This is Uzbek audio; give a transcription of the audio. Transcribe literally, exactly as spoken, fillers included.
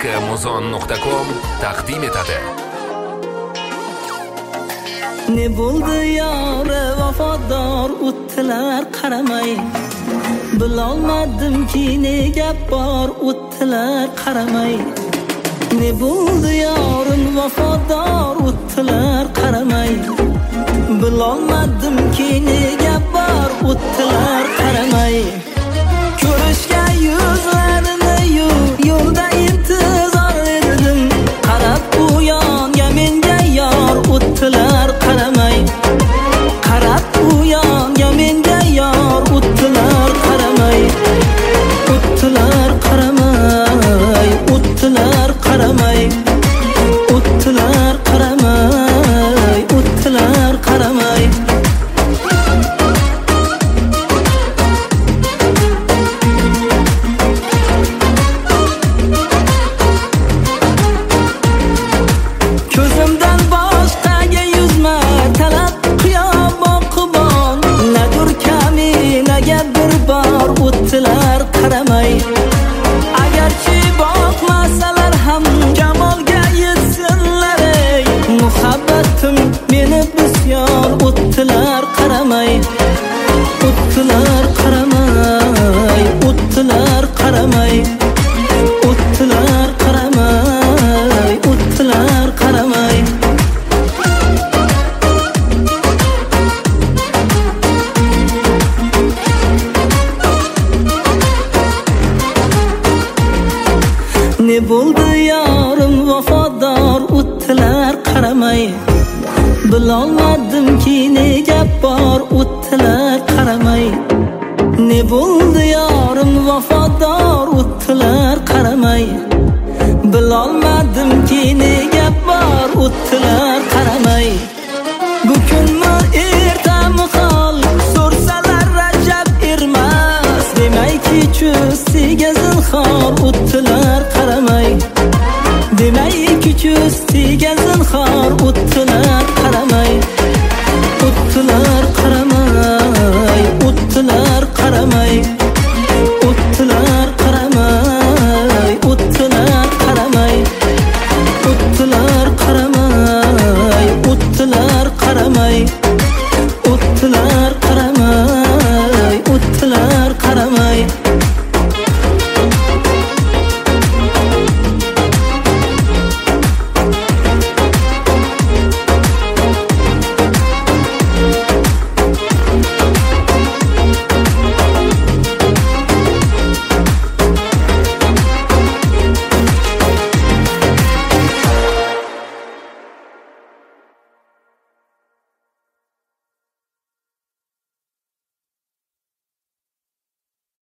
muzon nuqta com taqdim etadi. Ne bo'ldi yore vafodor o'ttilar qaramay, bilolmadimki nega bor o'ttilar qaramay. Ne bo'ldi yorim vafodor o'ttilar qaramay, bilolmadimki nega bor o'ttilar qaramay. Ko'rishga yuzlarini yo'lda intizor edim, qarab u yonga menga yor o'ttilar qaramay. Qarab u yonga menga yor o'ttilar qaramay. O'ttilar qaramay, o'ttilar qaramay, o'ttilar qaramay, o'ttilar qaramay. Ko'zimdan boshqaga yuzma talab qiyom qubon, nadur kaminaga bir bor o'ttilar qaramay. Agarchi boqmasalar ham jamolga yetsinlar, ey muhabbatim meni bisyon o'ttilar qaramay. O'ttilar qaramay, o'ttilar qaramay, o'ttilar qaramay, o'ttilar qaramay. Ne bo'ldi yorim vafodor o'ttilar qaramay, bilolmadimki nega bor o'ttilar qaramay. Ne bo'ldi yorim vafodor o'ttilar qaramay, bilolmadimki nega bor o'ttilar qaramay. Bu kunmi ertami hol so'rsalar Rajab Ermas, demayki cho'stiga zinhor o'ttilar qaramay. Demayki cho'stiga